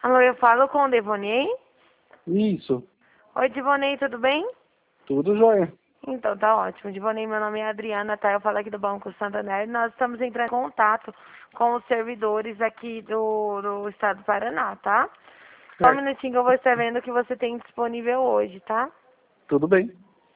Alô, eu falo com o Devonei. Isso, Oi, Devonei, tudo bem? tudo jóia. Então, tá ótimo. Devonei, meu nome é Adriana, tá? Eu falo aqui do Banco Santander. Nós estamos entrando em contato com os servidores aqui do estado do Paraná, tá? Só um Certo, minutinho que eu vou estar vendo o que você tem disponível hoje, tá? tudo bem.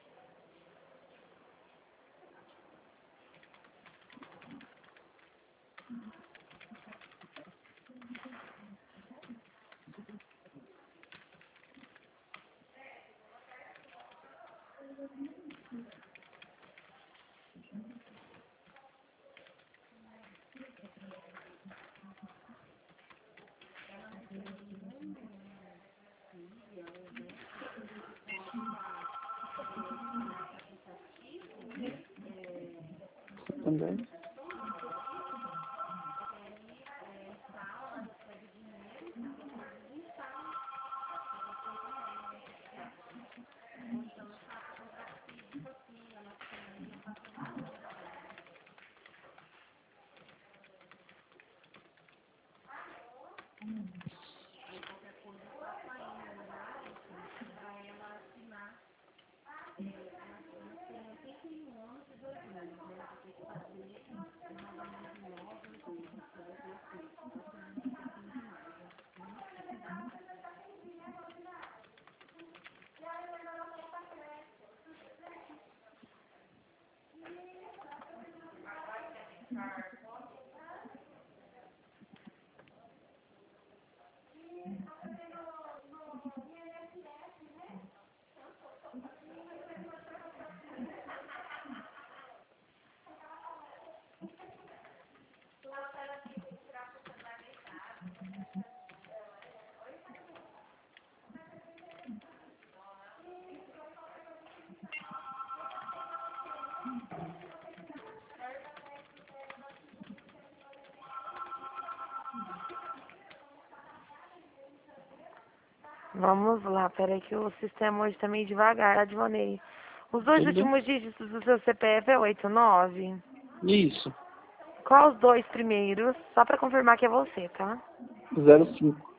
Também. Vamos lá, peraí que o sistema hoje tá meio devagar, tá, Devonei? Os dois Tudo bem? últimos dígitos do seu CPF é 89. Isso, Qual os dois primeiros? Só pra confirmar que é você, tá? 05.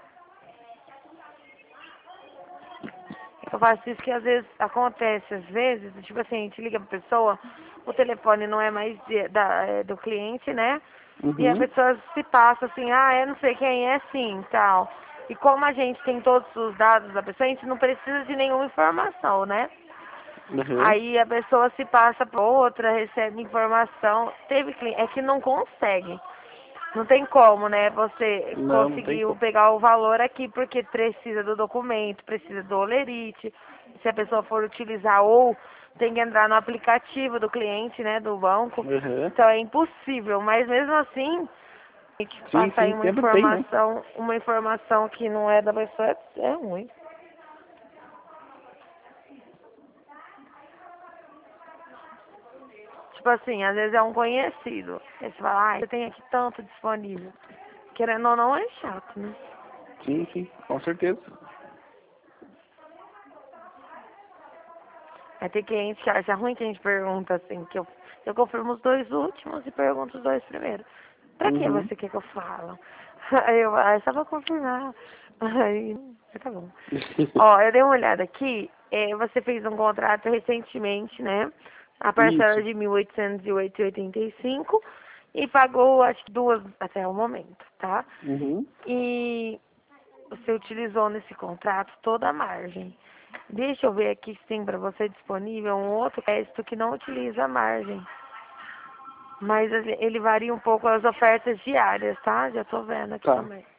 Eu faço isso que às vezes acontece, às vezes, tipo assim, a gente liga pra pessoa, o telefone não é mais do cliente, né? E a Uhum, pessoa se passa assim, ah, eu não sei quem é sim, tal. E como a gente tem todos os dados da pessoa, a gente não precisa de nenhuma informação, né? uhum. Aí a pessoa se passa para outra, recebe informação. Teve cliente, é que não consegue. Não tem como, né? Você Não, não tem conseguiu como. pegar o valor aqui porque precisa do documento, precisa do olerite. Se a pessoa for utilizar ou tem que entrar no aplicativo do cliente, né, do banco. Uhum. Então é impossível, mas mesmo assim, tem que Sim, passar aí sim, sempre tem, né? uma informação que não é da pessoa é ruim. Tipo assim, às vezes é um conhecido. Aí você fala, ah, você tem aqui tanto disponível. Querendo ou não, é chato, né? Sim, sim, com certeza. Aí tem cliente que acha ruim que a gente pergunta assim, que eu confirmo os dois últimos e pergunto os dois primeiros. Pra que Uhum. você quer que eu falo? Aí eu, ah, é só pra confirmar. Aí, tá bom. Ó, eu dei uma olhada aqui, você fez um contrato recentemente, né? A parcela Isso. de 1.808,85 e pagou, acho que duas até o momento, tá? Uhum. E você utilizou nesse contrato toda a margem. Deixa eu ver aqui se tem para você disponível um outro crédito que não utiliza a margem. Mas ele varia um pouco as ofertas diárias, tá? Já tô vendo aqui Tá. também.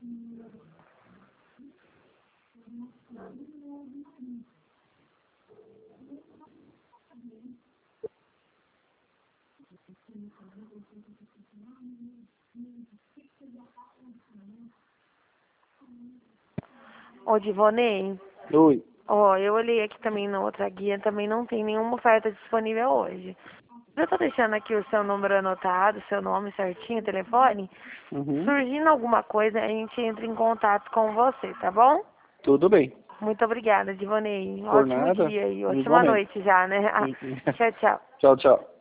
Ô, Divonei, Oi. ó, eu olhei aqui também na outra guia, também não tem nenhuma oferta disponível hoje. Eu tô deixando aqui o seu número anotado, seu nome certinho, telefone. Uhum. Surgindo alguma coisa, a gente entra em contato com você, tá bom? Tudo bem. Muito obrigada, Divonei. Por Ótimo nada. dia e ótima Igualmente. noite já, né? Tchau, tchau. Tchau, tchau.